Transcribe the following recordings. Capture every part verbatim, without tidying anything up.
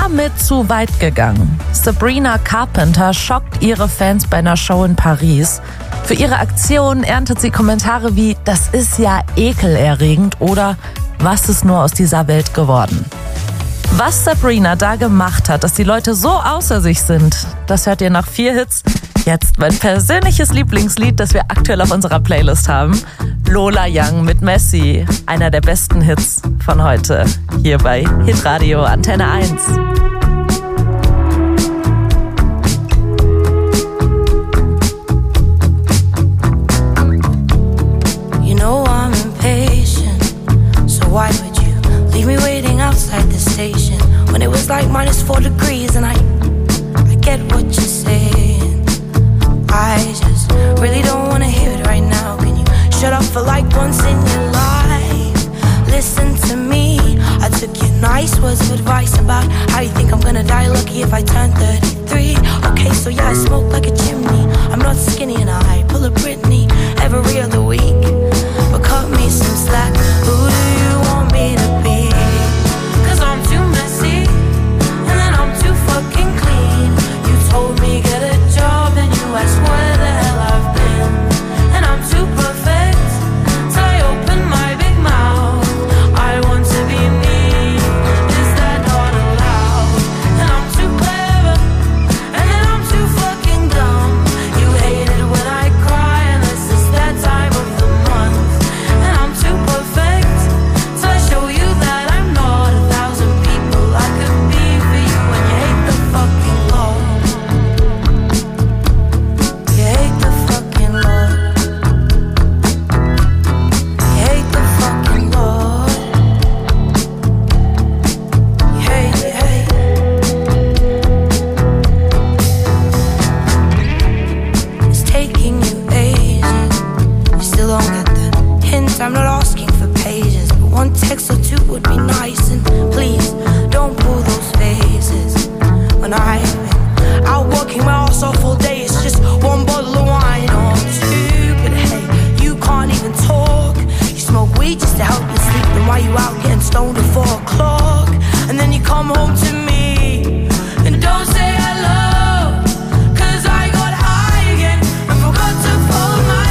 damit zu weit gegangen. Sabrina Carpenter schockt ihre Fans bei einer Show in Paris. Für ihre Aktion erntet sie Kommentare wie „Das ist ja ekelerregend" oder „Was ist nur aus dieser Welt geworden?" Was Sabrina da gemacht hat, dass die Leute so außer sich sind, das hört ihr nach vier Hits. Jetzt mein persönliches Lieblingslied, das wir aktuell auf unserer Playlist haben. Lola Young mit Messi. Einer der besten Hits von heute. Hier bei Hitradio Antenne eins. You know I'm impatient, so why would you leave me waiting outside the station when it was like minus four degrees and I, I get what you're saying. I just really don't wanna hear it right now. Can you shut up for like once in your life? Listen to me. I took your nice words of advice about how you think I'm gonna die lucky if I turn thirty-three. Okay, so yeah, I smoke like a chimney. I'm not skinny and I pull a Britney every other week. But cut me some slack. Who do you want me to be? Cause I'm too messy and then I'm too fucking clean. You told me get a job and you asked where the hell I've been. And I'm too perfect till I open my big mouth. I want to be me, is that not allowed? And I'm too clever and then I'm too fucking dumb. You hate it when I cry unless it's that time of the month. And I'm too perfect till I show you that I'm not a thousand people I could be for you. And you hate the fucking law. You hate the fucking law. You hate the fucking law. You hate, you hate. It's taking you ages. You still don't get the hint. I'm not asking for pages, but one text or two would be nice. And please don't pull those faces when I've been out working my ass off all day. It's just one bottle of wine or two. But hey, you can't even talk. You smoke weed just to help you sleep. Then why you out getting stoned at four o'clock? And then you come home to me and don't say hello. Cause I got high again and forgot to fold my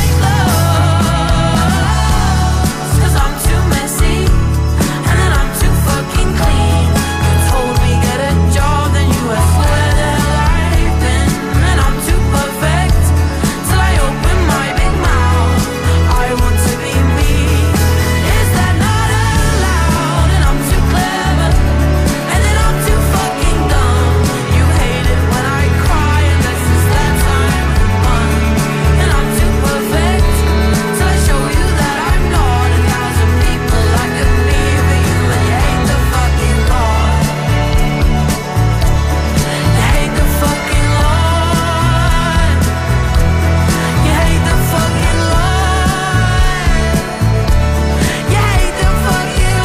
clothes. Cause I'm too messy and then I'm too fucking clean. You told me get a job, then you asked where the hell I've been. And I'm too perfect till I open my big mouth. I want to be me, is that not allowed? And I'm too clever and then I'm too fucking dumb. You hate it when I cry unless it's that time of the month. And I'm too perfect till I show you that I'm not a thousand people I could be for you. And you hate the fucking law. You hate the fucking law. You hate the fucking law. You hate the fucking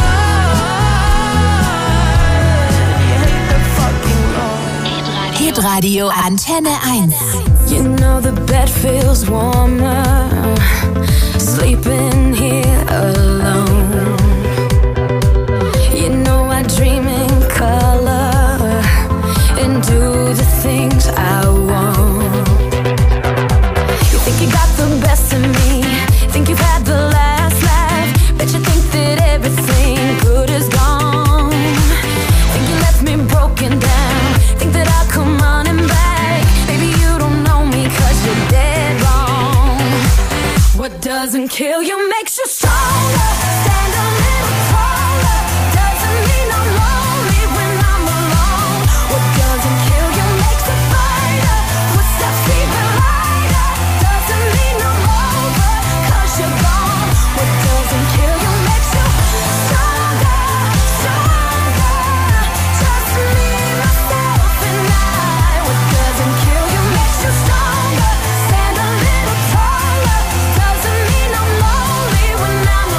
law. You hate the fucking law. Hitradio Antenne eins. You know the bed feels warmer sleeping here alone. You know I dream in color and do the things I want. You think you got the best of me, think you've had the last laugh, bet you think that everything good is gone. Think you left me broken down, think that I'll come running back. Baby, you don't know me cause you're dead wrong. What doesn't kill you makes you stronger. Stand a little taller. Doesn't mean I'm lonely when I'm alone. What doesn't kill you makes a fighter. Footsteps even lighter. Doesn't mean I'm over cause you're gone. What doesn't kill you makes you stronger, stronger. Just me, myself and I. What doesn't kill you makes you stronger. Stand a little taller. Doesn't mean I'm lonely when I'm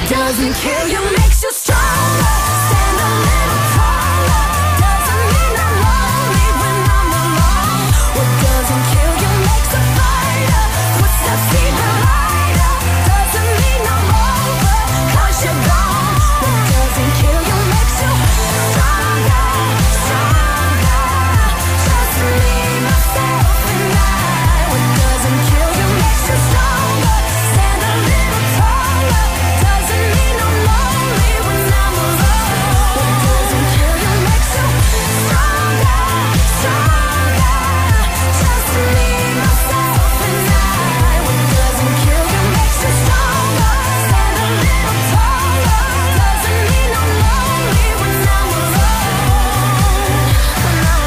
doesn't kill you makes you stronger. Stand a little taller. Doesn't mean I'm lonely when I'm alone. What doesn't kill you makes a fighter. Footsteps even lighter. Doesn't mean I'm over, 'cause you're gone. What doesn't kill you makes you stronger, stronger. Just me, myself, and I. What doesn't kill you makes you stronger. Stand a little taller. Doesn't mean I'm lonely when I'm alone. What doesn't kill you makes you stronger, stronger. Just me, myself, and I. What doesn't kill you makes you stronger. Stand a little taller. Doesn't mean I'm lonely when I'm alone. When I'm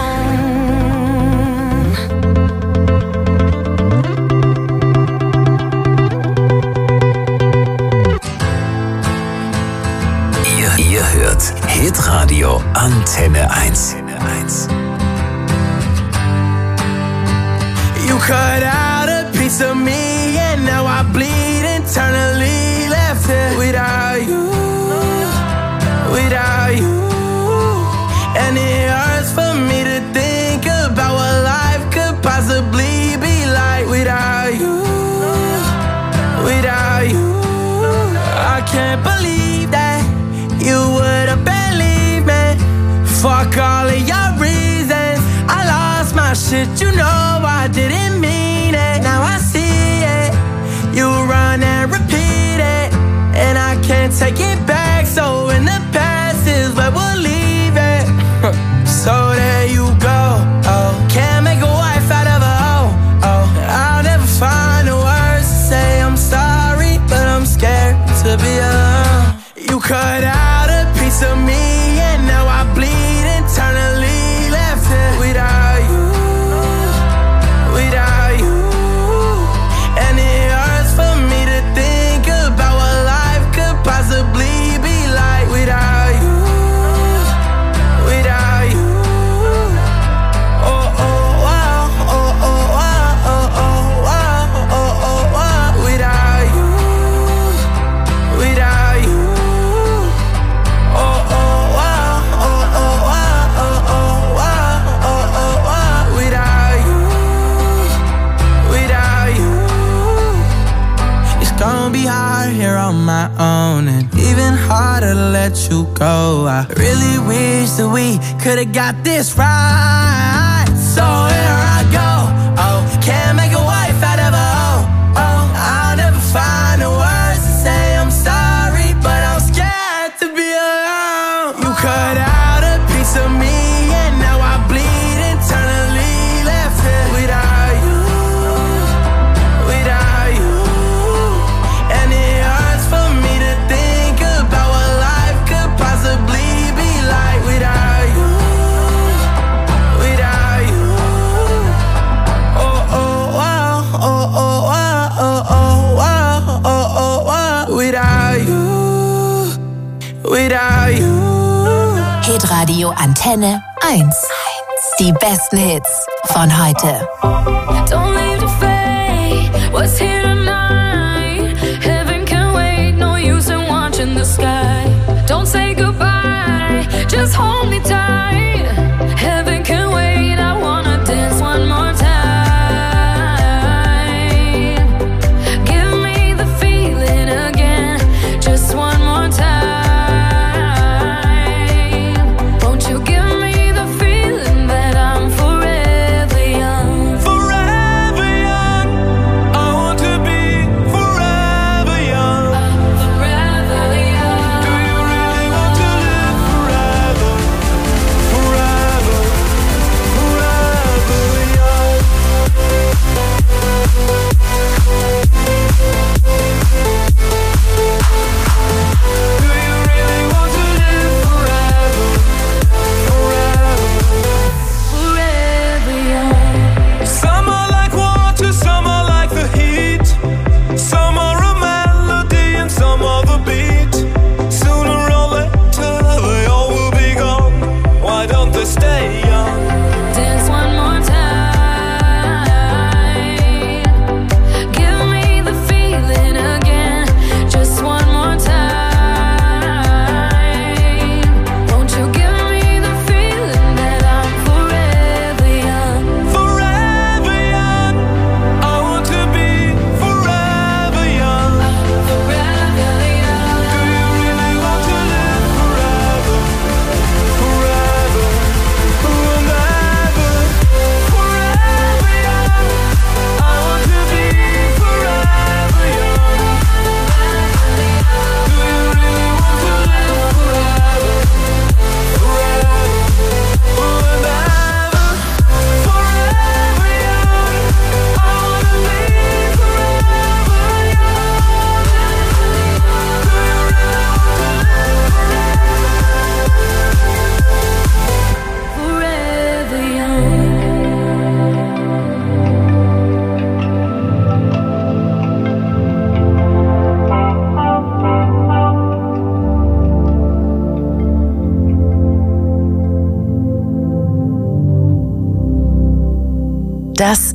Ihr, ihr hört Hitradio Antenne eins. You cut out a piece of me and now I bleed internally. Left here without you, without you. And it hurts for me to think about what life could possibly be like without you, without you. I can't believe that you would have believed me. Fuck all of your reasons. I lost my shit, you know I didn't mean it. Now I see it. You run and repeat it, and I can't take it back. So in the past is where we'll leave it. So there you go. Oh, can't make a wife out of a hoe. Oh, I'll never find the words to say I'm sorry, but I'm scared to be alone. You cut out a piece of me and now I bleed internally. Left here without you, without you. And it hurts for me to think about what life could possibly be like without you, without you. Oh, oh, wow, oh, oh, wow, oh, oh, wow, oh, oh, wow. Without you, without you. Oh, oh, wow, oh, oh, wow, oh, oh, wow, oh, oh, wow. Without you, without you. It's gonna be hard here on my own, and even harder to let you go. I really wish that we could've got this right. So here I go. Oh, can't make a wife out of a hoe. Oh, I'll never find the words to say I'm sorry, but I'm scared to be alone. You cut out a piece of me and now I bleed internally. Left here without you, without you. And it hurts for me to think about what life could possibly be like without you, without you. Oh, oh, wow, oh, oh, wow, oh, oh, wow, oh, oh, wow. Without you, without you. Hitradio Antenne eins. Die besten Hits von heute. Don't leave the fate, what's here tonight? Heaven can wait, no use in watching the sky. Don't say goodbye, just hold me tight. Heaven can wait, I wanna dance one more time. Give me the feeling again, just one more time. Won't you give me the feeling that I'm forever young? Forever young, I want to be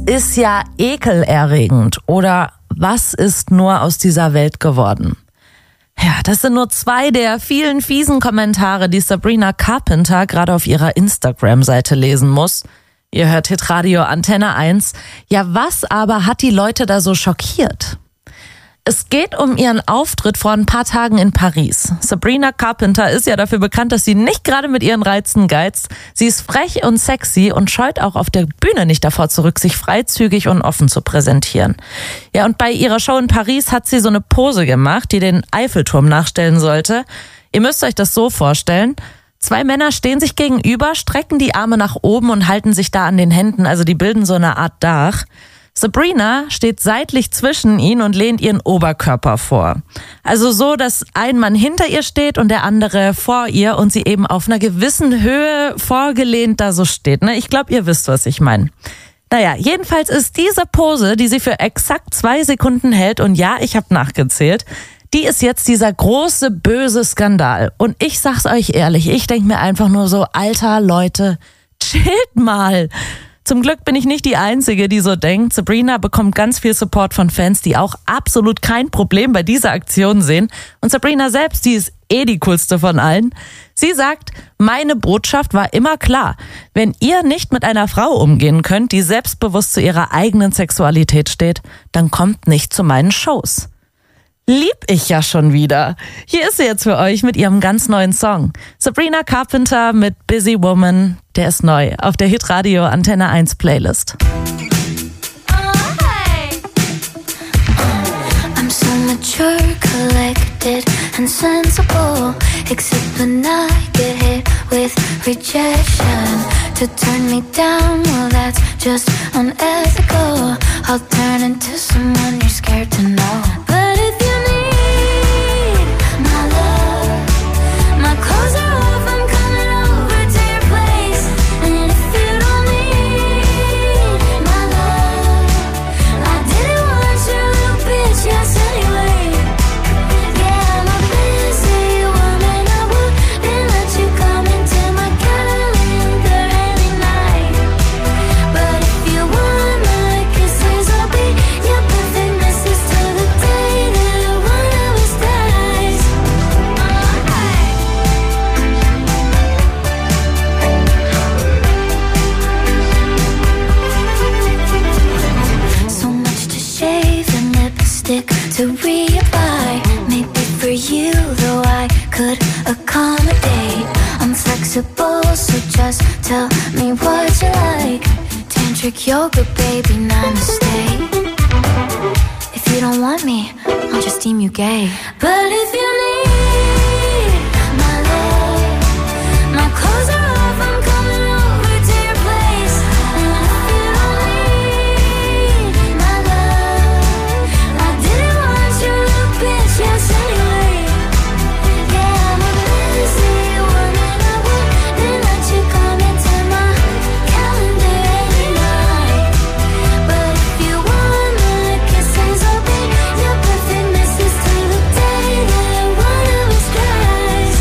ist ja ekelerregend. Oder was ist nur aus dieser Welt geworden? Ja, das sind nur zwei der vielen fiesen Kommentare, die Sabrina Carpenter gerade auf ihrer Instagram-Seite lesen muss. Ihr hört Hitradio Antenne eins. Ja, was aber hat die Leute da so schockiert? Es geht um ihren Auftritt vor ein paar Tagen in Paris. Sabrina Carpenter ist ja dafür bekannt, dass sie nicht gerade mit ihren Reizen geizt. Sie ist frech und sexy und scheut auch auf der Bühne nicht davor zurück, sich freizügig und offen zu präsentieren. Ja, und bei ihrer Show in Paris hat sie so eine Pose gemacht, die den Eiffelturm nachstellen sollte. Ihr müsst euch das so vorstellen. Zwei Männer stehen sich gegenüber, strecken die Arme nach oben und halten sich da an den Händen, also die bilden so eine Art Dach. Sabrina steht seitlich zwischen ihnen und lehnt ihren Oberkörper vor. Also so, dass ein Mann hinter ihr steht und der andere vor ihr und sie eben auf einer gewissen Höhe vorgelehnt da so steht. Ne? Ich glaube, ihr wisst, was ich meine. Naja, jedenfalls ist diese Pose, die sie für exakt zwei Sekunden hält, und ja, ich habe nachgezählt, die ist jetzt dieser große, böse Skandal. Und ich sag's euch ehrlich, ich denke mir einfach nur so, alter Leute, chillt mal. Zum Glück bin ich nicht die Einzige, die so denkt. Sabrina bekommt ganz viel Support von Fans, die auch absolut kein Problem bei dieser Aktion sehen. Und Sabrina selbst, die ist eh die coolste von allen. Sie sagt, meine Botschaft war immer klar. Wenn ihr nicht mit einer Frau umgehen könnt, die selbstbewusst zu ihrer eigenen Sexualität steht, dann kommt nicht zu meinen Shows. Lieb ich ja schon wieder. Hier ist sie jetzt für euch mit ihrem ganz neuen Song. Sabrina Carpenter mit Busy Woman. Der ist neu auf der Hitradio Antenne eins Playlist. Oh, hey. I'm so mature, collected and sensible. Except when I get hit with rejection. To turn me down, well that's just unethical. I'll turn into someone you're scared to know. But if you need my love, my clothes are off, I'm coming over to your place. And if you don't need my love, I didn't want your little bitch, yes anyway. Yeah, I'm a busy woman, I wouldn't let you come into my calendar any night. But if you want my kisses, I'll be your perfect missus till the day that one of us dies. So much to shave and lipstick to reapply. Maybe for you, though I could accommodate. I'm flexible, so just tell me what you like. Tantric yoga, baby, namaste. If you don't want me, I'll just deem you gay. But if you need my love, my clothes are off, I'm coming over to your place. And if you don't need my love, I didn't want your little bitch, yes anyway. Yeah, I'm a busy woman, I wouldn't let you come into my calendar any night. But if you want my kisses, I'll be your perfect missus till the day that one of us dies.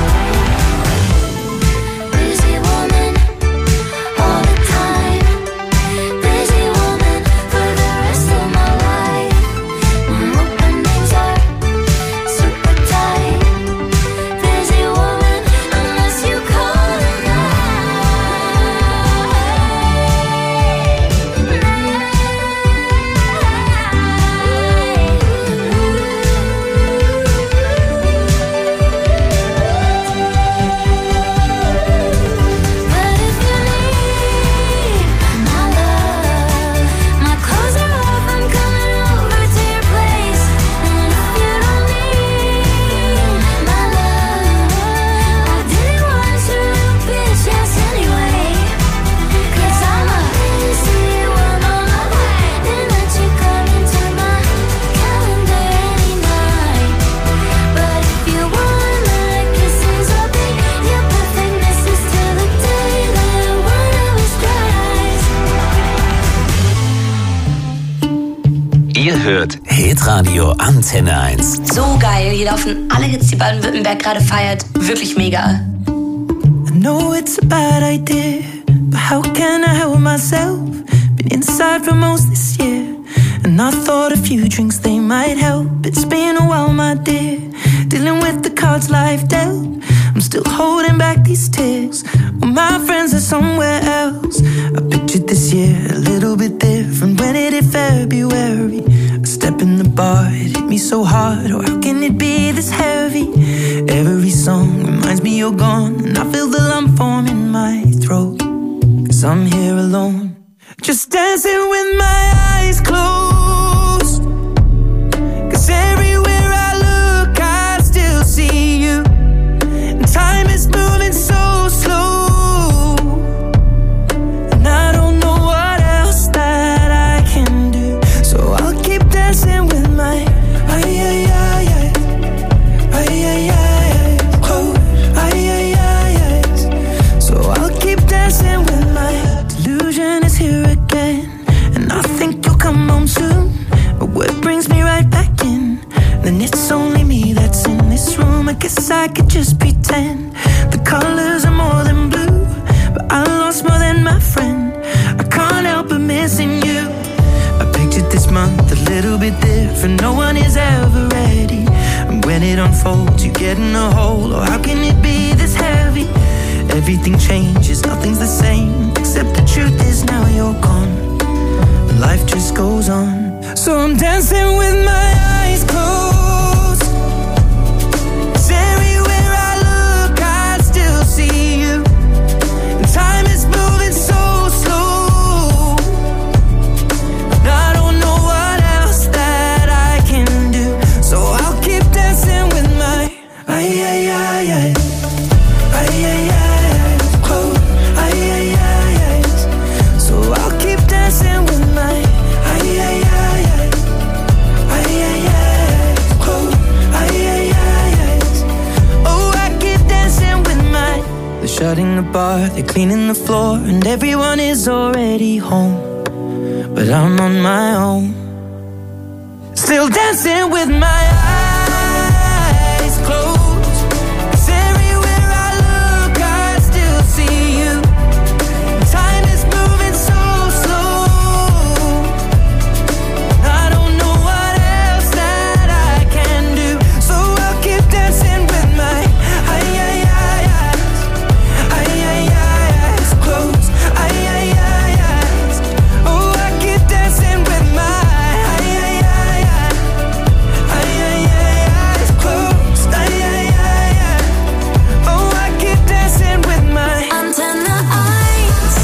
Busy woman, all the time. Busy woman for the rest of my life. My openings are super tight. Busy woman, unless you call But if you need my love, my clothes are off, I'm coming over to your place. And if you don't need my love, I didn't want your little bitch, yes anyway. Cause I'm a busy woman, I wouldn't let you come into my calendar any night. But if you want my kisses, I'll be your perfect missus till the day that one of us dies. Ihr hört Hitradio Antenne eins. So geil. Hier laufen alle Hits, die Baden-Württemberg gerade feiert. Wirklich mega. I know it's a bad idea, but how can I help myself? Been inside for most this year, and I thought a few drinks, they might help. It's been a while, my dear, dealing with the cards life dealt. I'm still holding back these tears, well, my friends are somewhere else. I pictured this year a little bit different when it hit February. A step in the bar, it hit me so hard, oh how can it be this heavy? Every song reminds me you're gone, and I feel the lump form in my throat. Cause I'm here alone, just dancing with my eyes closed. Cause everywhere I look I still see you, and time is moving so slow, and I don't know what else that I can do. So I'll keep dancing with my ay ay ay ay ay ay ay close ay ay ay ay. So I'll keep dancing with my delusion is here again, and I think you'll come home soon. But what brings me right back in? Then it's only me that's in this room. I guess I could just pretend the colors are more than blue, but I lost more than my friend. I can't help but missing you. I pictured this month a little bit different. No one is ever ready, and when it unfolds you get in a hole. Oh how can it be this heavy? Everything changes, nothing's the same, except the truth is now you're gone, and life just goes on. So I'm dancing with my eyes closed. 'Cause everywhere I look I still see you, and time is moving so slow, and I don't know what else that I can do. So I'll keep dancing with my ay ay ay ay ay ay ay close ay ay ay ay. So I'll keep dancing with my ay ay ay ay ay ay ay close ay ay ay ay. Oh I keep dancing with my. They're shutting the bar, they're cleaning the floor, and everyone is already home, but I'm on my own, still dancing with my eyes closed. 'Cause everywhere I look I still see you, time is moving so slow, I don't know what else that I can do. So I'll keep dancing with my ay ay ay eyes ay ay ay eyes closed ay ay ay eyes. Oh I keep dancing with my ay ay ay ay ay ay ay eyes closed ay ay ay ay. Oh I keep dancing with my Antenne eins.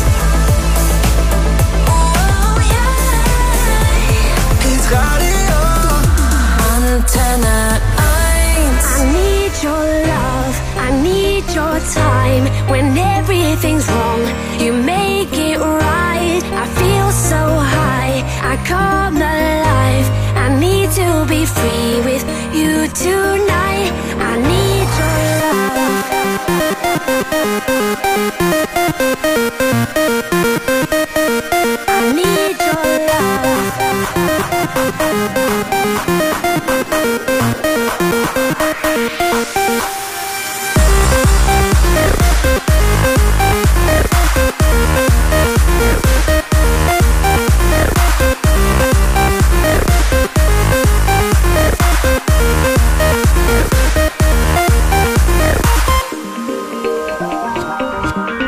Oh yeah. Hit Radio. Antenne eins. I need your love, I need your time. When everything's wrong, you make it right. I feel so high, I come alive. I need to be free with you tonight. I need your love. I need your love.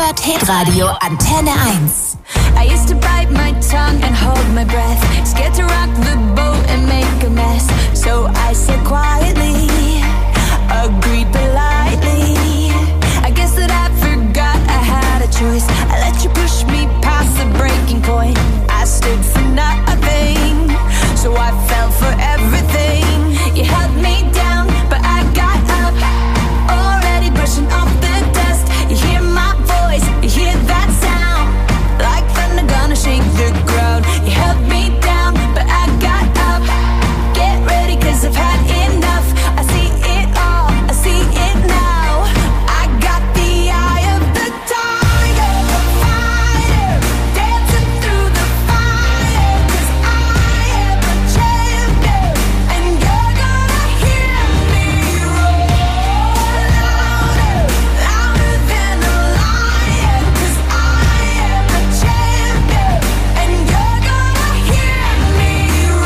hört Hitradio Antenne eins. I used to bite my tongue and hold my breath, scared to rock the boat and make a mess. So I said quietly, agreed politely. I guess that I forgot I had a choice. I let you push me past the breaking point. I stood for nothing, so I fell for everything. You held me down, but I got up, already brushing off the dust. You hear my voice, you hear that sound, like thunder gonna shake the ground. You held me down, but I got up. Get ready, cause I've had enough. I see it all, I see it now. I got the eye of the tiger, the fighter, dancing through the fire. Cause I am a champion, and you're gonna hear me roar louder, louder than a lion. Cause I am a champion, and you're gonna hear me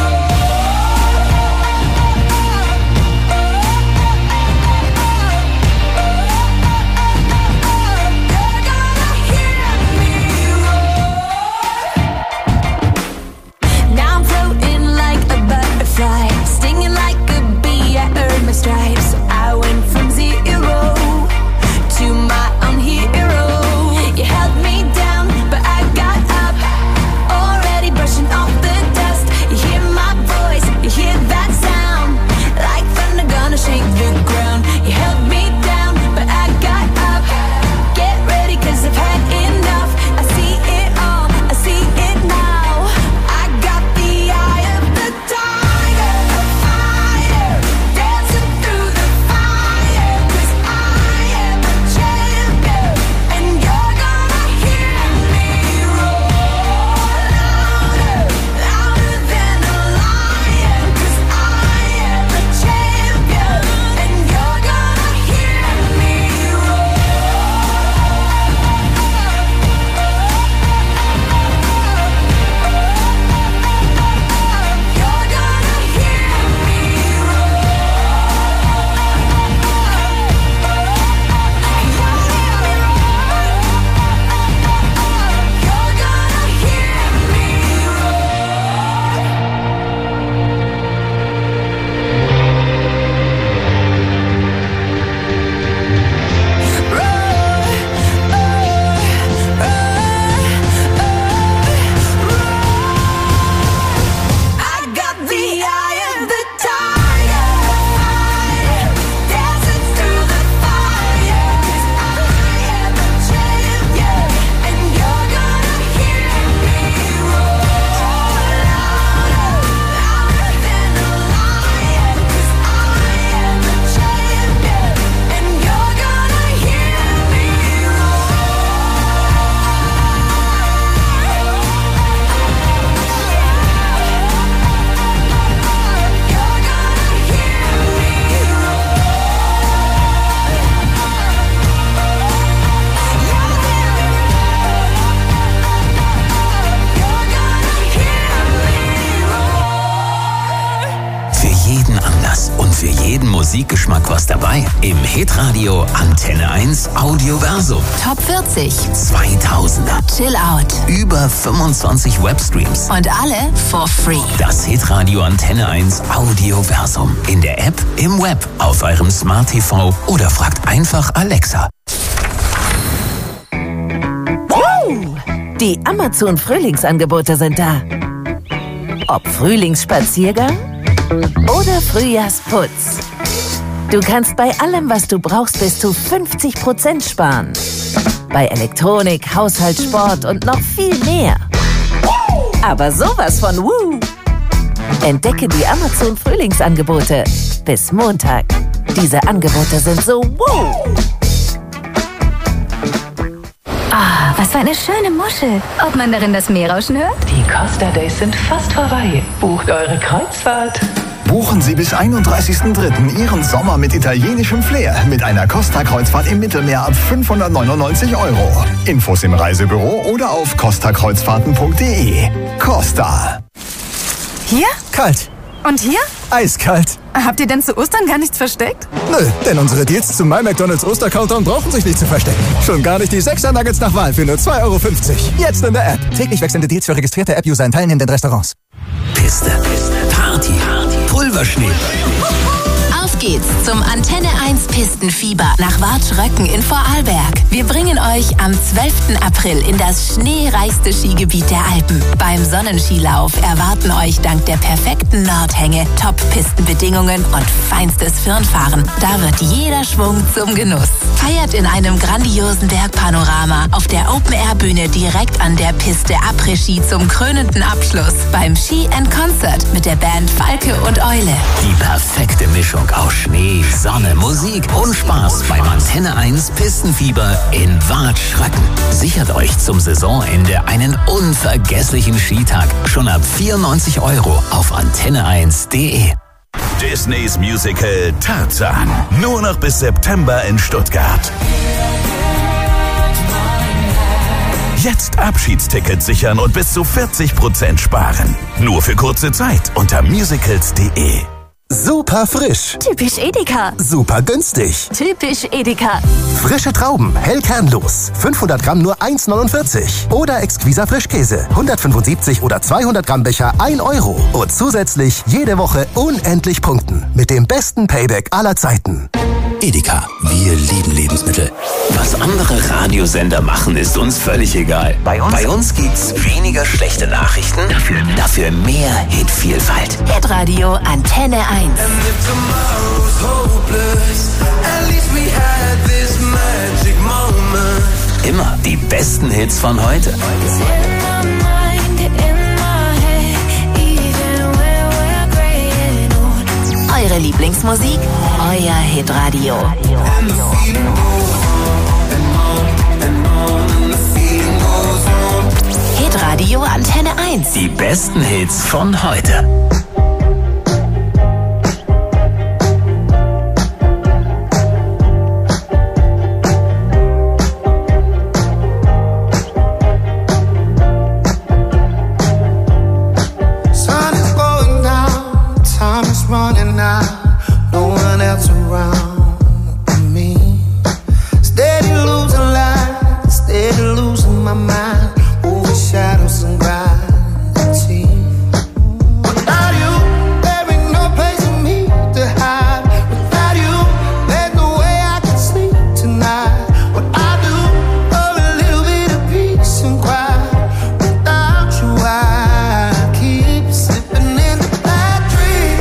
Now I'm floating like a butterfly, stinging like a bee. I earned my stripes. I went from zero to my own hero. You held me down, but I got up, already brushing off the dust. You hear my voice, you hear that sound, like thunder gonna shake the ground. You held me down, but I got up. Get ready, cause I've had enough. I see it all, I see it now. I got the eye of the tiger, the fighter, dancing through the fire. Cause I am a champion, and you're gonna hear me roar louder, louder than a lion. Cause I am a champion, and you're gonna hear me roar. You're gonna hear me I got the eye of the tiger, fighter, dancing through the fire. Cause I am a champion, and you're gonna hear me roar louder, louder than a lion. Cause I am a champion, and you're gonna hear me Für jeden Anlass und für jeden Musikgeschmack was dabei. Im Hitradio Antenne eins Audioversum. Top vierzig. zweitausender. Chill Out. Über fünfundzwanzig Webstreams. Und alle for free. Das Hitradio Antenne eins Audioversum. In der App, im Web, auf eurem Smart T V oder fragt einfach Alexa. Die Amazon-Frühlingsangebote sind da. Ob Frühlingsspaziergang oder Frühjahrsputz. Du kannst bei allem, was du brauchst, bis zu fünfzig Prozent sparen. Bei Elektronik, Haushalt, Sport und noch viel mehr. Aber sowas von Woo! Entdecke die Amazon-Frühlingsangebote bis Montag. Diese Angebote sind so Woo! Ah, was für eine schöne Muschel. Ob man darin das Meerrauschen hört? Die Costa Days sind fast vorbei. Bucht eure Kreuzfahrt. Buchen Sie bis einunddreißigsten dritten Ihren Sommer mit italienischem Flair mit einer Costa-Kreuzfahrt im Mittelmeer ab fünfhundertneunundneunzig Euro. Infos im Reisebüro oder auf costa kreuzfahrten punkt de. Costa. Hier? Kalt. Und hier? Eiskalt. Habt ihr denn zu Ostern gar nichts versteckt? Nö, denn unsere Deals zum My McDonald's Oster-Countdown brauchen sich nicht zu verstecken. Schon gar nicht die sechser Nuggets nach Wahl für nur zwei Euro fünfzig. Jetzt in der App. Täglich wechselnde Deals für registrierte App-User in teilnehmenden Restaurants. Piste, Party, Pulverschnee. Auf geht's zum Antenne eins Pistenfieber nach Watschröcken in Vorarlberg. Wir bringen euch am zwölften April in das schneereichste Skigebiet der Alpen. Beim Sonnenskilauf erwarten euch dank der perfekten Nordhänge Top-Pistenbedingungen und feinstes Firnfahren. Da wird jeder Schwung zum Genuss. Feiert in einem grandiosen Bergpanorama auf der Open-Air-Bühne direkt an der Piste Après-Ski zum krönenden Abschluss beim Ski and Concert mit der Band Falke und Eule. Die perfekte Mischung aus Schnee, Sonne, Musik und Spaß beim Antenne eins Pistenfieber in Watschröcken. Sichert euch zum Saisonende einen unvergesslichen Skitag schon ab vierundneunzig Euro auf antenne eins punkt de. Disneys Musical Tarzan. Nur noch bis September in Stuttgart. Jetzt Abschiedstickets sichern und bis zu vierzig Prozent sparen. Nur für kurze Zeit unter musicals punkt de. Super frisch. Typisch Edeka. Super günstig. Typisch Edeka. Frische Trauben, hell kernlos. fünfhundert Gramm nur eins neunundvierzig. Oder exquiser Frischkäse. hundertfünfundsiebzig oder zweihundert Gramm Becher ein Euro. Und zusätzlich jede Woche unendlich punkten. Mit dem besten Payback aller Zeiten. Edeka, wir lieben Lebensmittel. Was andere Radiosender machen, ist uns völlig egal. Bei uns, Bei uns gibt's weniger schlechte Nachrichten, dafür, dafür mehr Hitvielfalt. Hitradio Antenne eins. Immer die besten Hits von heute. Eure Lieblingsmusik, euer Hitradio. Hitradio Antenne eins. Die besten Hits von heute. Running out, no one else around me. Steady losing light, steady losing my mind. Over shadows and gravity. Without you, there ain't no place for me to hide. Without you, there's no way I can sleep tonight. What I do, for a little bit of peace and quiet. Without you, I keep slipping in the bad dreams.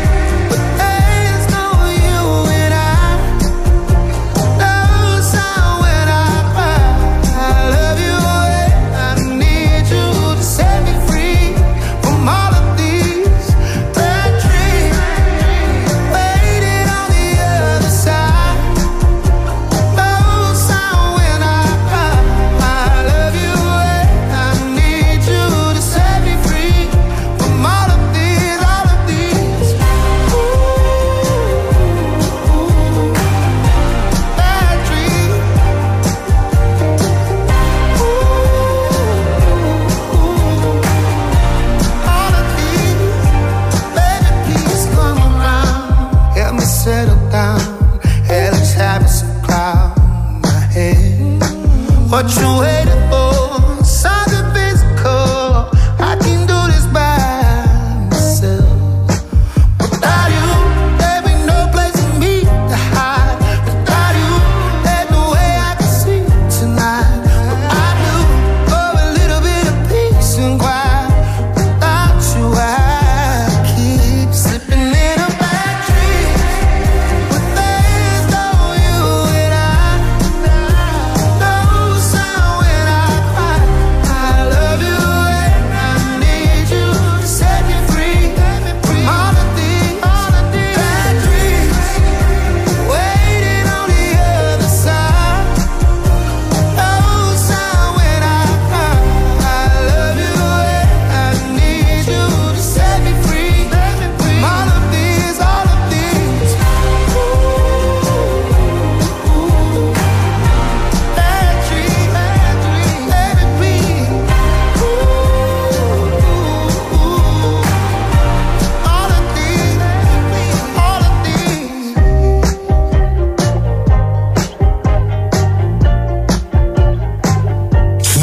What you waiting for? Something physical. I can do this by myself. Without you, there ain't no place for me to hide. Without you, there's no way I can sleep tonight. What I do for a little bit of peace and quiet. Without you, I keep slipping in a bad dream. But there's no you and I. No sound when I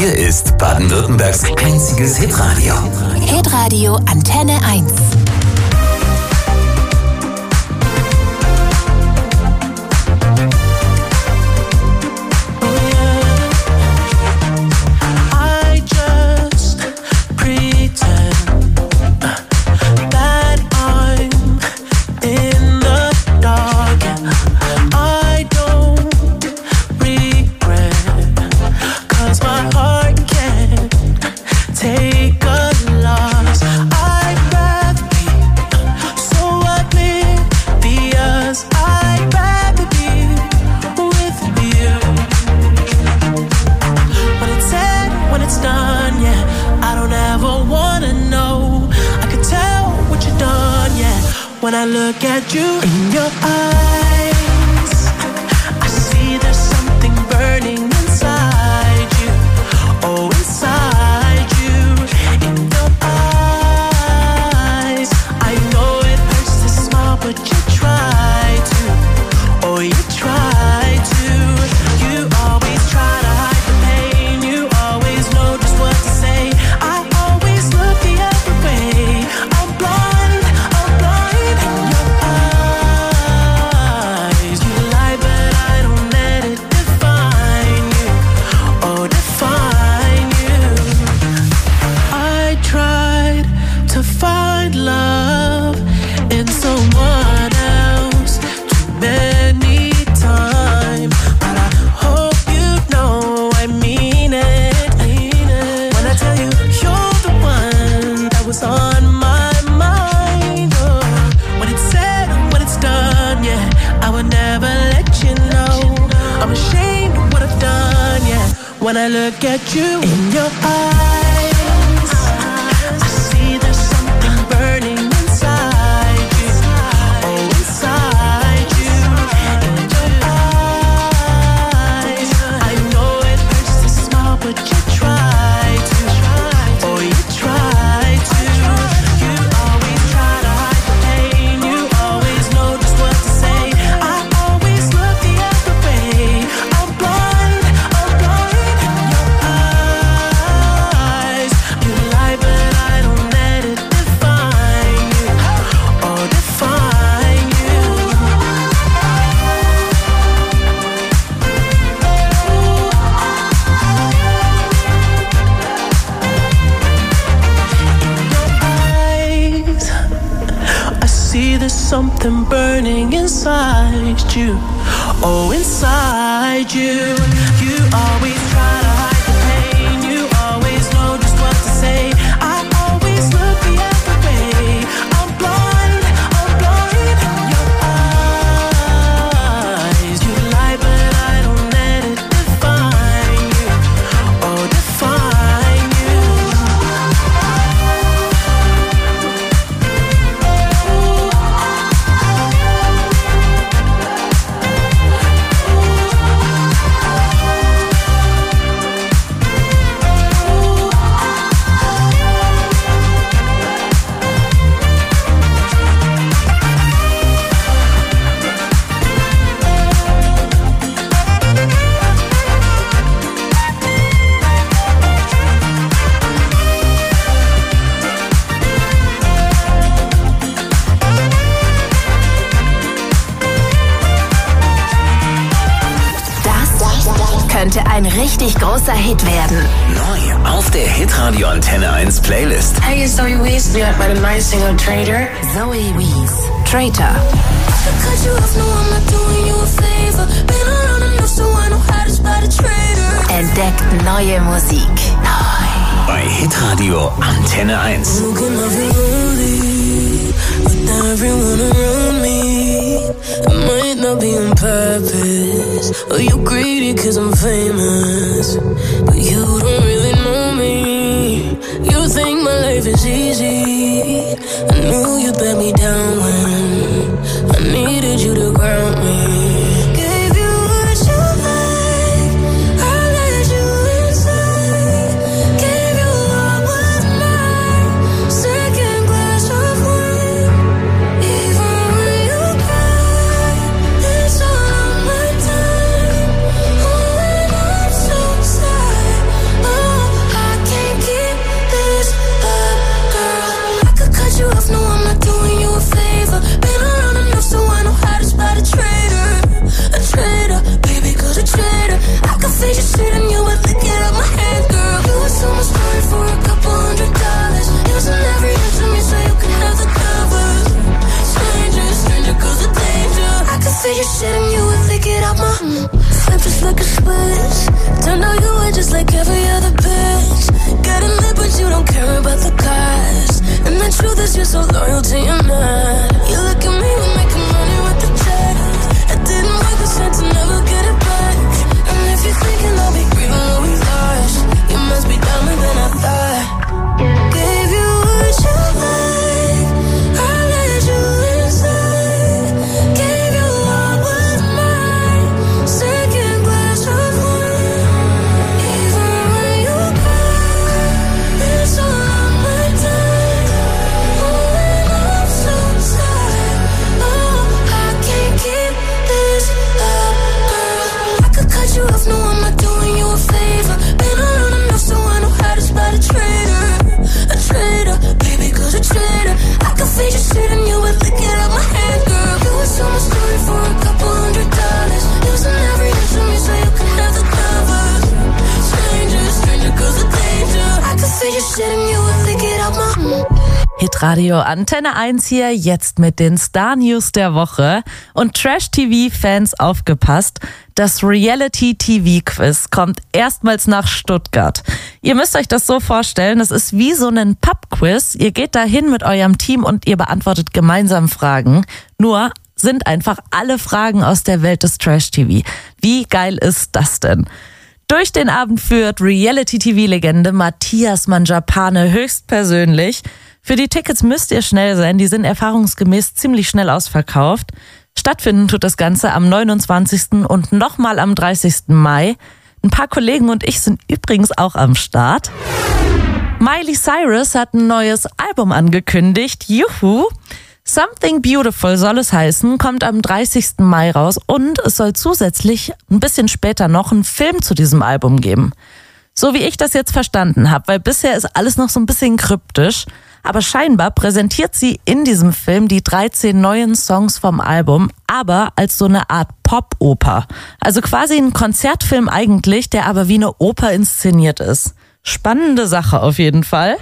Hier ist Baden-Württembergs einziges Hitradio. Hitradio Antenne eins. When I look at you in your eyes, I see there's something burning inside you. Oh, inside you, in your eyes. I know it hurts to smile, but you try to. Oh, you try to. You always try to hide the pain. You always know just what to say. I always look the other way. I'm blind. When I look at you in your eyes, I see there's something burning inside you. Oh, inside you, in your eyes. I know it hurts to smile, but you try to. Oh, you try to. You always try to hide the pain. You always know just what to say. I always look the other way. I'm blind, I'm blind. There's something burning inside you. Oh, inside you. You always try to hide the pain. You always know just what to say. I always look the other way. I'm blind, I'm blind in your eyes. You lie, but I don't let it define you. Oh, define you. Könnte ein richtig großer Hit werden. Neu auf der Hitradio Antenne eins Playlist. Hey, it's Zoe Wees. You got my nice singer Traitor. Zoe Wees, Traitor. Entdeckt neue Musik. Neu. Bei Hitradio Antenne eins. Everyone around me, it might not be on purpose. Oh, you greedy cause I'm famous, but you don't really know me. You think my life is easy. I knew you'd let me down when I needed you to ground me. Gave you what you like, I let you inside. Gave you what was mine, second glass of wine. Even when you cry, it's all on my time. Oh, and I'm so sad. Oh, Hitradio Antenne eins hier, jetzt mit den Star-News der Woche. Und Trash-T V-Fans aufgepasst, das Reality-T V-Quiz kommt erstmals nach Stuttgart. Ihr müsst euch das so vorstellen, es ist wie so ein Pub-Quiz. Ihr geht dahin mit eurem Team und ihr beantwortet gemeinsam Fragen. Nur sind einfach alle Fragen aus der Welt des Trash-T V. Wie geil ist das denn? Durch den Abend führt Reality-T V-Legende Matthias Mangiapane höchstpersönlich. Für die Tickets müsst ihr schnell sein, die sind erfahrungsgemäß ziemlich schnell ausverkauft. Stattfinden tut das Ganze am neunundzwanzigsten und nochmal am dreißigsten Mai. Ein paar Kollegen und ich sind übrigens auch am Start. Miley Cyrus hat ein neues Album angekündigt. Juhu! Something Beautiful soll es heißen, kommt am dreißigsten Mai raus und es soll zusätzlich ein bisschen später noch einen Film zu diesem Album geben. So wie ich das jetzt verstanden habe, weil bisher ist alles noch so ein bisschen kryptisch. Aber scheinbar präsentiert sie in diesem Film die dreizehn neuen Songs vom Album, aber als so eine Art Pop-Oper. Also quasi ein Konzertfilm eigentlich, der aber wie eine Oper inszeniert ist. Spannende Sache auf jeden Fall.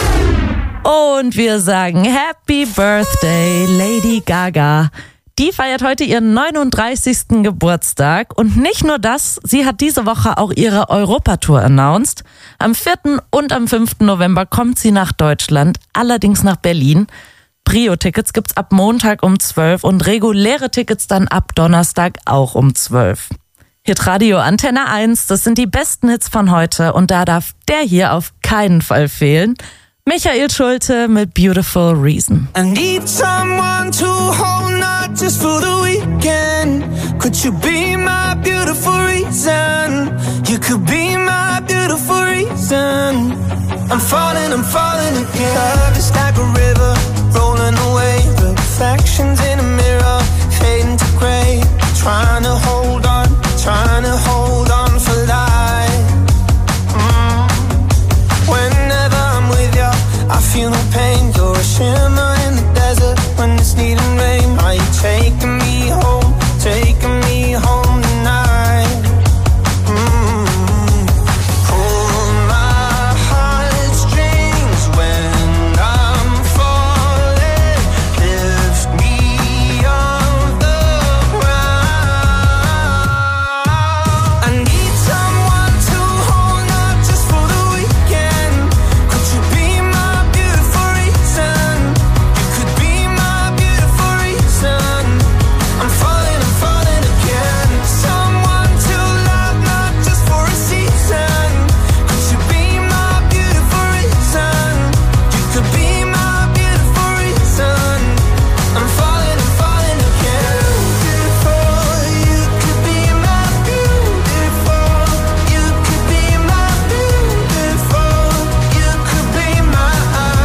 Und wir sagen Happy Birthday, Lady Gaga. Die feiert heute ihren neununddreißigsten Geburtstag und nicht nur das, sie hat diese Woche auch ihre Europatour announced. Am vierten und am fünften November kommt sie nach Deutschland, allerdings nach Berlin. Prio-Tickets gibt's ab Montag um zwölf und reguläre Tickets dann ab Donnerstag auch um zwölf. Hitradio Antenne eins, das sind die besten Hits von heute und da darf der hier auf keinen Fall fehlen. Michael Schulte mit Beautiful Reason. I need someone to hold, not just for the weekend. Could you be my beautiful reason? You could be my beautiful reason. I'm falling, I'm falling again. Love is like a river, rolling away. Reflections in a mirror, fading to gray. Trying to hold on, trying to hold on for life. Mm. Whenever I'm with you, I feel no pain. You're a shimmer in the desert when it's needing rain. Are you taking me home, taking me home tonight? Mm-hmm. Pull my heartstrings when I'm falling. Lift me off the ground. I need someone to hold, not just for the weekend. Could you be my beautiful reason? You could be my beautiful reason. I'm falling, I'm falling again. Someone to love, not just for a season. Could you be my beautiful reason? You could be my beautiful reason. I'm falling, I'm falling again. Beautiful, you could be my beautiful. You could be my beautiful. You could be my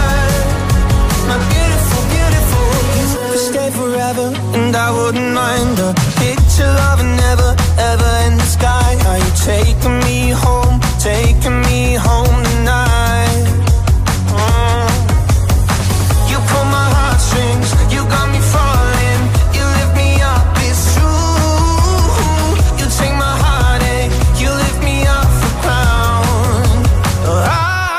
my beautiful, beautiful. You could stay forever, and I wouldn't mind a picture of a never, ever in the sky. Are you taking me home, taking me home tonight? Mm. You pull my heartstrings, you got me falling. You lift me up, it's true. You take my heartache, you lift me off the ground. I,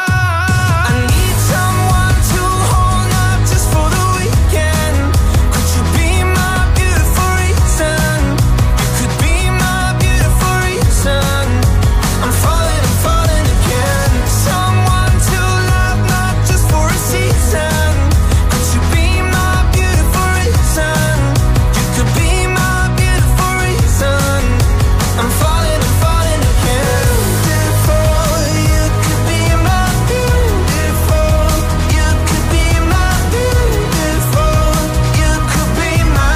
I need someone to hold, not just for the weekend. Could you be my beautiful reason? You could be my beautiful reason. I'm falling, I'm falling again. Someone to love, not just for a season. Could you be my beautiful reason? You could be my beautiful reason. I'm falling, I'm falling again. Beautiful, you could be my beautiful. You could be my beautiful. You could be my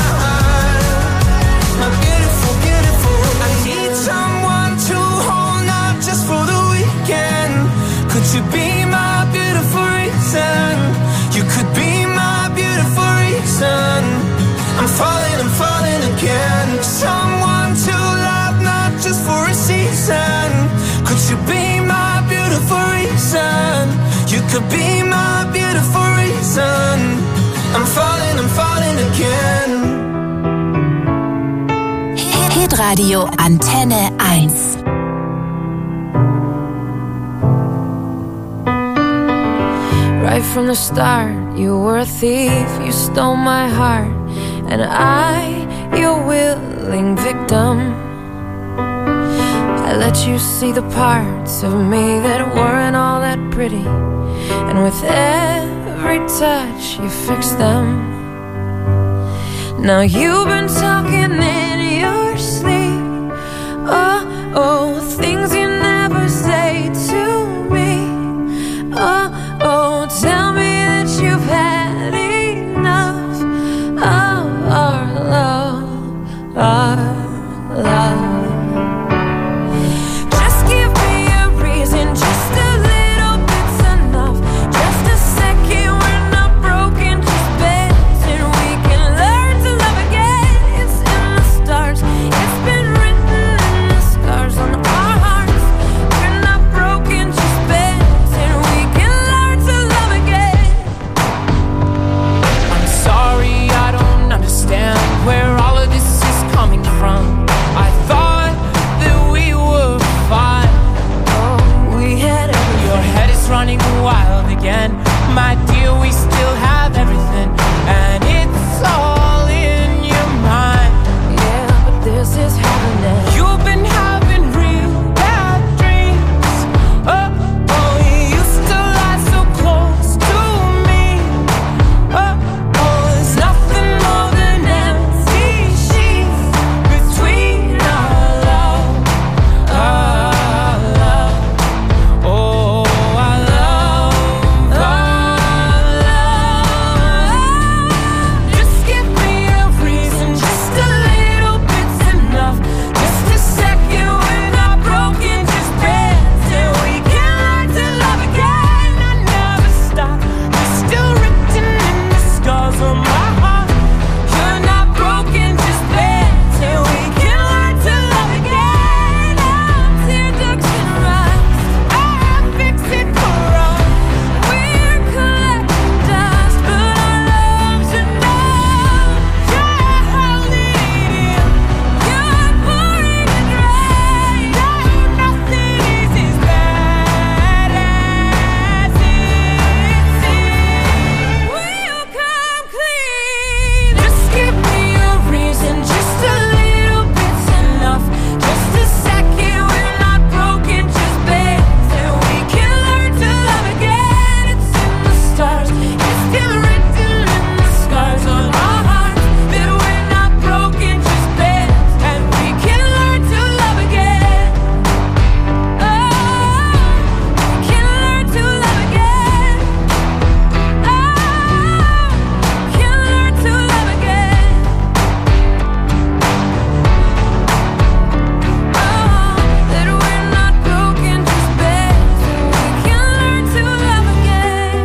my beautiful, beautiful. I need someone to hold, not just for the weekend. Could you be my beautiful reason? You could be my beautiful reason. I'm falling, I'm falling again. Someone to love, not just for a season. Could you be my beautiful reason? You could be my beautiful reason. I'm falling, I'm falling again. Hitradio Antenne eins. Right right from the start. You were a thief, you stole my heart, and I, your willing victim. I let you see the parts of me that weren't all that pretty, and with every touch you fixed them. Now you've been talking in your sleep, oh, oh, things you never say to me. Oh, oh, tell me that you've had enough of our love, our love. Just give me a reason, just a little bit's enough. Just a second, we're not broken, just bent, and we can learn to love again. It's in the stars, it's been written in the scars on our hearts. We're not broken, just bent, and we can learn to love again. I'm sorry, I don't understand where all of this is coming from. I thought that we were fine. Oh, we had everything. Your head is running wild again. My dear, we still have everything, and it's all in your mind. Yeah, but this is happening. You've been having real bad dreams. Oh, oh, you used to lie so close to me. Oh, oh, there's nothing more than empty sheets between our love, our love. Oh, our love, our love. Just give me a reason, just a little bit's enough. Just a second, we're not broken, just bent, and we can learn to love again. I never stop, you're still written in the scars on my heart. You're not broken, just bent, and we can learn to love again. Our tear ducts and rust, I fix it for us. We're collecting dust, but our love's enough. You're holding it in, you're pouring it rain. Nothing is as bad as it seems. We'll come clean. Just give me a reason, just a little bit's enough. Just a second, we're not broken, just bent, and we can learn to love again. It's in the stars, it's still written in the scars on our hearts that we're not broken, just bent, and we can learn to love again. Oh, we can learn to love again. Oh, we can learn to love again. Oh, that we're not broken, just bent, and we can learn to love again.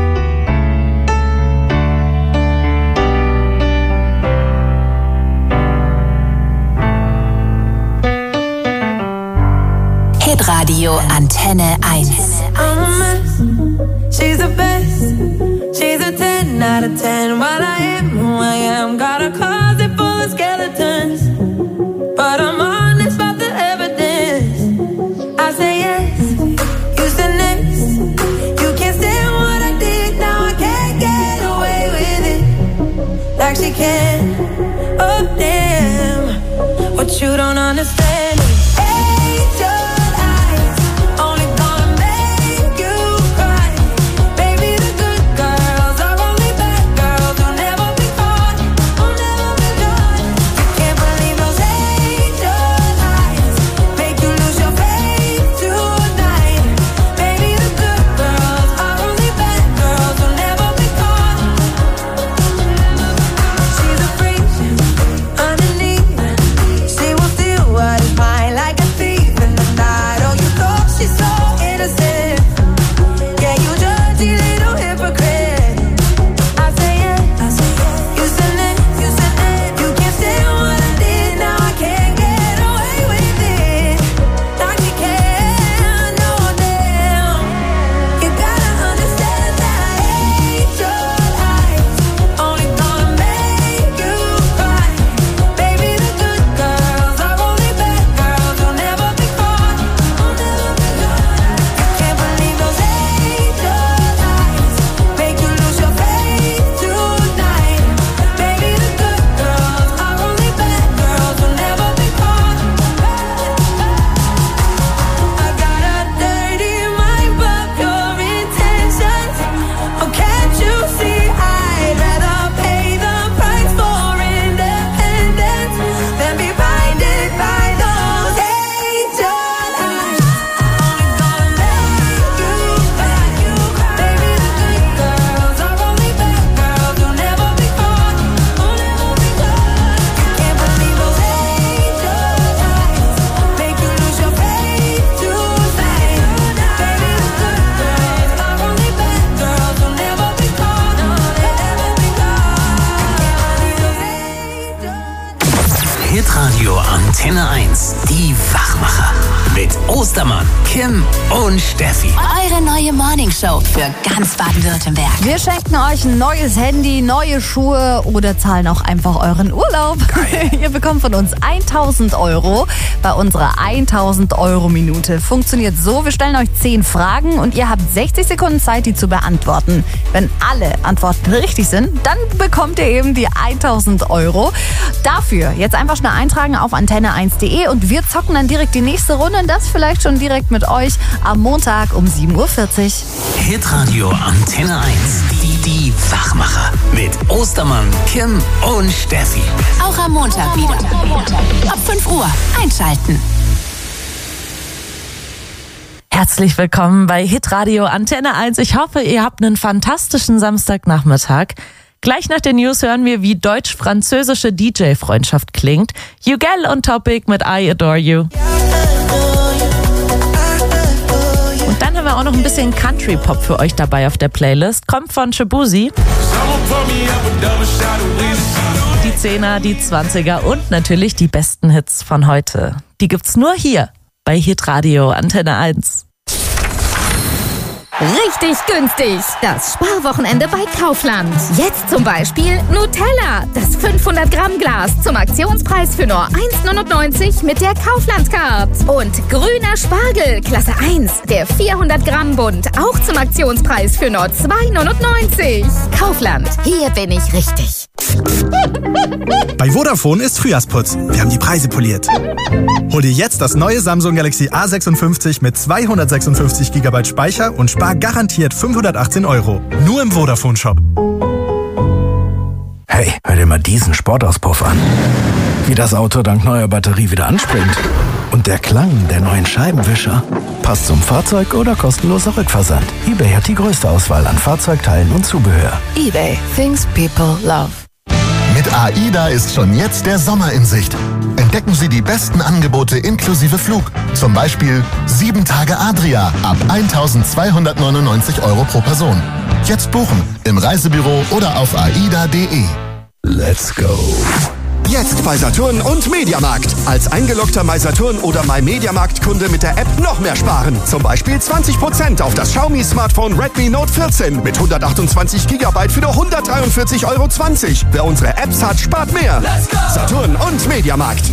Hitradio Antenne eins. I'm a mess. She's the best. She's a ten out of ten. While I am who I am, got a closet full of skeletons, but I'm honest about the evidence. I say yes, you said next. You can't stand what I did, now I can't get away with it like she can. Oh damn, what you don't understand is angel eyes only gonna make you cry. Baby, the good girls are only bad girls who'll never be caught, who'll never be caught. You Antenne eins, die Wachmacher. Mit Ostermann, Kim und Steffi. Eure neue Morningshow für ganz Baden-Württemberg. Wir schenken euch ein neues Handy, neue Schuhe oder zahlen auch einfach euren Urlaub. Geil. Ihr bekommt von uns tausend Euro bei unserer tausend Euro Minute. Funktioniert so, wir stellen euch zehn Fragen und ihr habt sechzig Sekunden Zeit, die zu beantworten. Wenn alle Antworten richtig sind, dann bekommt ihr eben die tausend Euro. Dafür jetzt einfach schnell eintragen auf antenne eins punkt de und wir zocken dann direkt die nächste Runde. Und das vielleicht schon direkt mit euch am Montag um sieben Uhr vierzig. Hitradio Antenne eins, die, die Wachmacher. Mit Ostermann, Kim und Steffi. Auch am Montag wieder. Ab fünf Uhr einschalten. Herzlich willkommen bei Hitradio Antenne eins. Ich hoffe, ihr habt einen fantastischen Samstagnachmittag. Gleich nach den News hören wir, wie deutsch-französische D J-Freundschaft klingt. Hugel und Topic mit I Adore You. Und dann haben wir auch noch ein bisschen Country-Pop für euch dabei auf der Playlist. Kommt von Shabuzi. Die Zehner, die Zwanziger und natürlich die besten Hits von heute. Die gibt's nur hier bei Hitradio Antenne eins. Richtig günstig. Das Sparwochenende bei Kaufland. Jetzt zum Beispiel Nutella, das fünfhundert Gramm Glas zum Aktionspreis für nur eins neunundneunzig mit der Kaufland-Card. Und grüner Spargel, Klasse eins, der vierhundert Gramm Bund, auch zum Aktionspreis für nur zwei neunundneunzig. Kaufland, hier bin ich richtig. Bei Vodafone ist Frühjahrsputz. Wir haben die Preise poliert. Hol dir jetzt das neue Samsung Galaxy A sechsundfünfzig mit zweihundertsechsundfünfzig Gigabyte Speicher und spar garantiert fünfhundertachtzehn Euro. Nur im Vodafone-Shop. Hey, hör dir mal diesen Sportauspuff an. Wie das Auto dank neuer Batterie wieder anspringt. Und der Klang der neuen Scheibenwischer. Passt zum Fahrzeug oder kostenloser Rückversand. eBay hat die größte Auswahl an Fahrzeugteilen und Zubehör. eBay, things people love. Mit AIDA ist schon jetzt der Sommer in Sicht. Entdecken Sie die besten Angebote inklusive Flug. Zum Beispiel sieben Tage Adria ab eintausendzweihundertneunundneunzig Euro pro Person. Jetzt buchen im Reisebüro oder auf aida punkt de. Let's go. Jetzt bei Saturn und Mediamarkt. Als eingeloggter MySaturn oder MyMediamarkt-Kunde mit der App noch mehr sparen. Zum Beispiel zwanzig Prozent auf das Xiaomi-Smartphone Redmi Note vierzehn mit hundertachtundzwanzig Gigabyte für nur hundertdreiundvierzig Euro zwanzig. Wer unsere Apps hat, spart mehr. Saturn und Mediamarkt.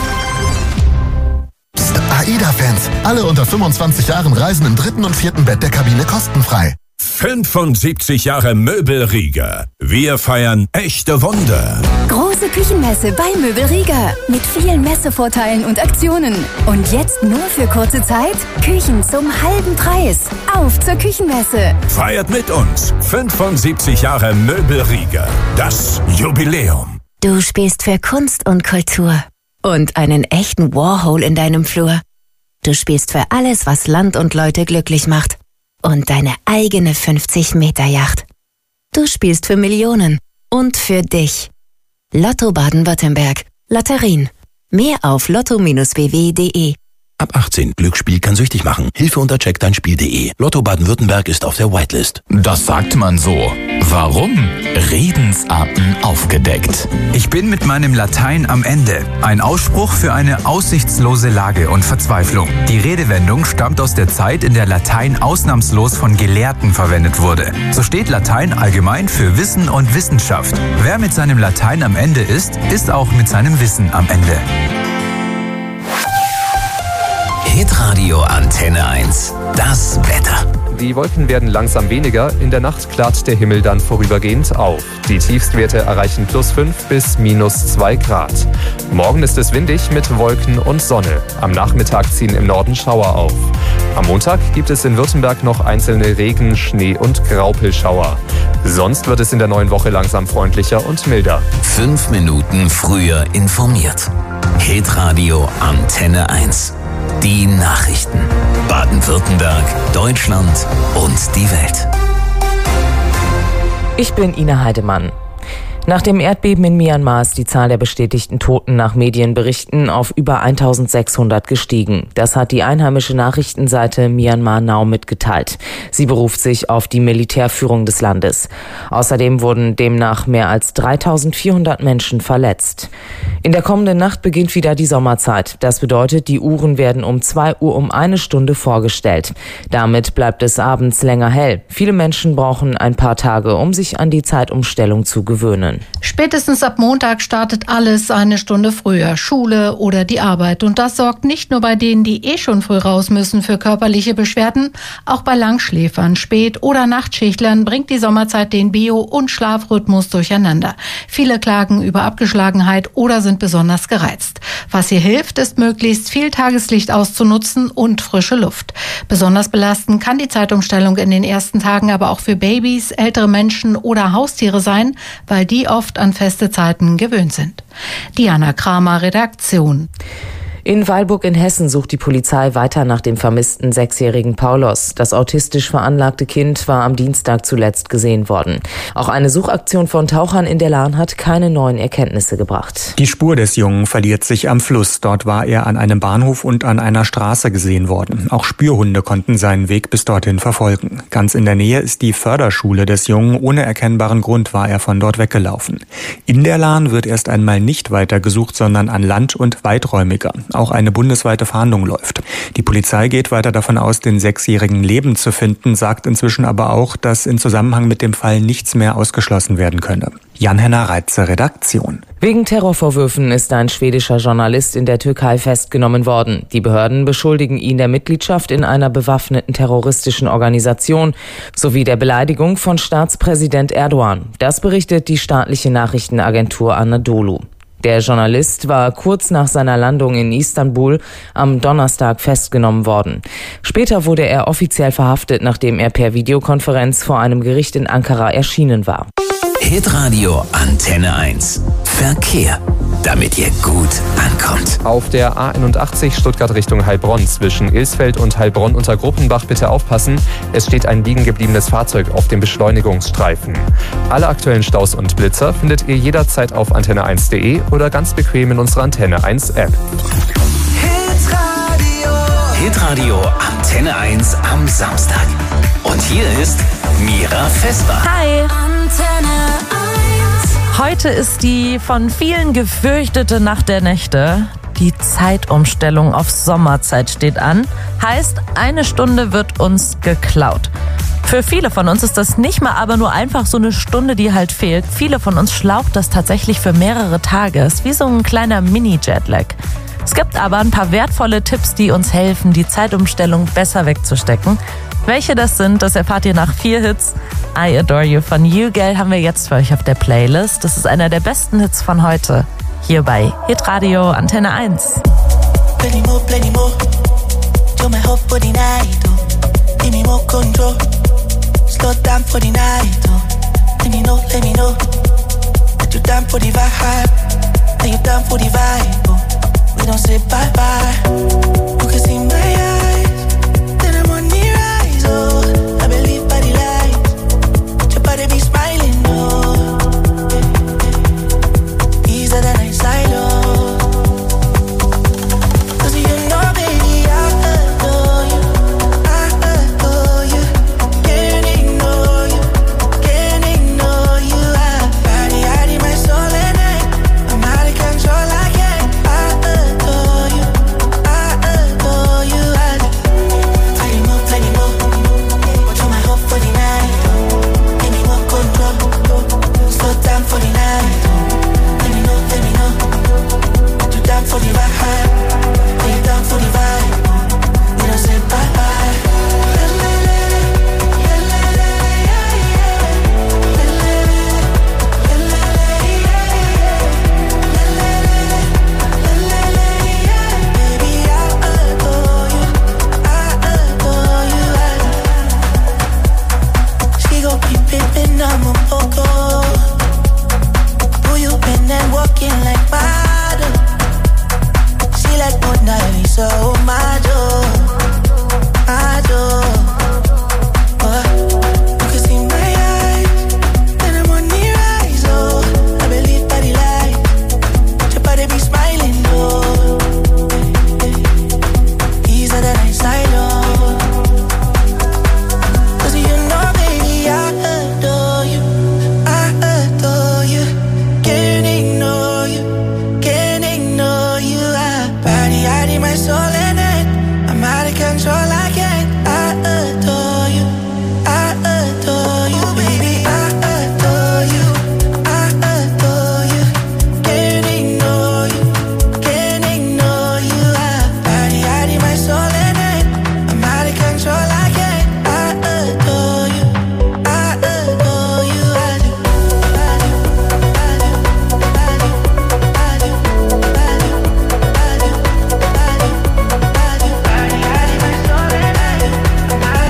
Psst, AIDA-Fans. Alle unter fünfundzwanzig Jahren reisen im dritten und vierten Bett der Kabine kostenfrei. fünfundsiebzig Jahre Möbelrieger. Wir feiern echte Wunder. Große Küchenmesse bei Möbelrieger. Mit vielen Messevorteilen und Aktionen. Und jetzt nur für kurze Zeit Küchen zum halben Preis. Auf zur Küchenmesse. Feiert mit uns fünfundsiebzig Jahre Möbelrieger. Das Jubiläum. Du spielst für Kunst und Kultur. Und einen echten Warhol in deinem Flur. Du spielst für alles, was Land und Leute glücklich macht. Und deine eigene fünfzig Meter Yacht. Du spielst für Millionen und für dich. Lotto Baden-Württemberg. Lotterien. Mehr auf lotto Bindestrich b w punkt de. Ab achtzehn. Glücksspiel kann süchtig machen. Hilfe unter check dein Spiel punkt de. Lotto Baden-Württemberg ist auf der Whitelist. Das sagt man so. Warum? Redensarten aufgedeckt. Ich bin mit meinem Latein am Ende. Ein Ausspruch für eine aussichtslose Lage und Verzweiflung. Die Redewendung stammt aus der Zeit, in der Latein ausnahmslos von Gelehrten verwendet wurde. So steht Latein allgemein für Wissen und Wissenschaft. Wer mit seinem Latein am Ende ist, ist auch mit seinem Wissen am Ende. Hitradio Antenne eins. Das Wetter. Die Wolken werden langsam weniger. In der Nacht klart der Himmel dann vorübergehend auf. Die Tiefstwerte erreichen plus fünf bis minus zwei Grad. Morgen ist es windig mit Wolken und Sonne. Am Nachmittag ziehen im Norden Schauer auf. Am Montag gibt es in Württemberg noch einzelne Regen-, Schnee- und Graupelschauer. Sonst wird es in der neuen Woche langsam freundlicher und milder. Fünf Minuten früher informiert. Hitradio Antenne eins. Die Nachrichten. Baden-Württemberg, Deutschland und die Welt. Ich bin Ina Heidemann. Nach dem Erdbeben in Myanmar ist die Zahl der bestätigten Toten nach Medienberichten auf über eintausendsechshundert gestiegen. Das hat die einheimische Nachrichtenseite Myanmar Now mitgeteilt. Sie beruft sich auf die Militärführung des Landes. Außerdem wurden demnach mehr als dreitausendvierhundert Menschen verletzt. In der kommenden Nacht beginnt wieder die Sommerzeit. Das bedeutet, die Uhren werden um zwei Uhr um eine Stunde vorgestellt. Damit bleibt es abends länger hell. Viele Menschen brauchen ein paar Tage, um sich an die Zeitumstellung zu gewöhnen. Spätestens ab Montag startet alles eine Stunde früher, Schule oder die Arbeit. Und das sorgt nicht nur bei denen, die eh schon früh raus müssen, für körperliche Beschwerden. Auch bei Langschläfern, Spät- oder Nachtschichtlern bringt die Sommerzeit den Bio- und Schlafrhythmus durcheinander. Viele klagen über Abgeschlagenheit oder sind besonders gereizt. Was hier hilft, ist möglichst viel Tageslicht auszunutzen und frische Luft. Besonders belastend kann die Zeitumstellung in den ersten Tagen aber auch für Babys, ältere Menschen oder Haustiere sein, weil die oft an feste Zeiten gewöhnt sind. Diana Kramer, Redaktion. In Weilburg in Hessen sucht die Polizei weiter nach dem vermissten sechsjährigen Paulos. Das autistisch veranlagte Kind war am Dienstag zuletzt gesehen worden. Auch eine Suchaktion von Tauchern in der Lahn hat keine neuen Erkenntnisse gebracht. Die Spur des Jungen verliert sich am Fluss. Dort war er an einem Bahnhof und an einer Straße gesehen worden. Auch Spürhunde konnten seinen Weg bis dorthin verfolgen. Ganz in der Nähe ist die Förderschule des Jungen. Ohne erkennbaren Grund war er von dort weggelaufen. In der Lahn wird erst einmal nicht weiter gesucht, sondern an Land und weiträumiger. Auch eine bundesweite Fahndung läuft. Die Polizei geht weiter davon aus, den Sechsjährigen lebend zu finden, sagt inzwischen aber auch, dass in Zusammenhang mit dem Fall nichts mehr ausgeschlossen werden könne. Jan-Henner Reitze, Redaktion. Wegen Terrorvorwürfen ist ein schwedischer Journalist in der Türkei festgenommen worden. Die Behörden beschuldigen ihn der Mitgliedschaft in einer bewaffneten terroristischen Organisation sowie der Beleidigung von Staatspräsident Erdogan. Das berichtet die staatliche Nachrichtenagentur Anadolu. Der Journalist war kurz nach seiner Landung in Istanbul am Donnerstag festgenommen worden. Später wurde er offiziell verhaftet, nachdem er per Videokonferenz vor einem Gericht in Ankara erschienen war. Hitradio Antenne eins. Verkehr. Damit ihr gut ankommt. Auf der A einundachtzig Stuttgart Richtung Heilbronn zwischen Ilsfeld und Heilbronn unter Gruppenbach bitte aufpassen. Es steht ein liegen gebliebenes Fahrzeug auf dem Beschleunigungsstreifen. Alle aktuellen Staus und Blitzer findet ihr jederzeit auf antenne eins punkt de oder ganz bequem in unserer Antenne eins App. Hitradio. Hitradio Antenne eins am Samstag. Und hier ist Mira Vesper. Hi. Antenne eins. Heute ist die von vielen gefürchtete Nacht der Nächte. Die Zeitumstellung auf Sommerzeit steht an. Heißt, eine Stunde wird uns geklaut. Für viele von uns ist das nicht mal aber nur einfach so eine Stunde, die halt fehlt. Viele von uns schlaucht das tatsächlich für mehrere Tage. Ist wie so ein kleiner Mini-Jetlag. Es gibt aber ein paar wertvolle Tipps, die uns helfen, die Zeitumstellung besser wegzustecken. Welche das sind, das erfahrt ihr nach vier Hits. I Adore You von YouGel haben wir jetzt für euch auf der Playlist. Das ist einer der besten Hits von heute. Hier bei Hitradio Antenne eins. Plenty more, plenty more. You're my hope for the night, oh. Give me more control. Slow down for the night, oh. Let me know, let me know. That you down for the vibe. That you down for the vibe, oh. We don't say bye-bye. You can see my eyes.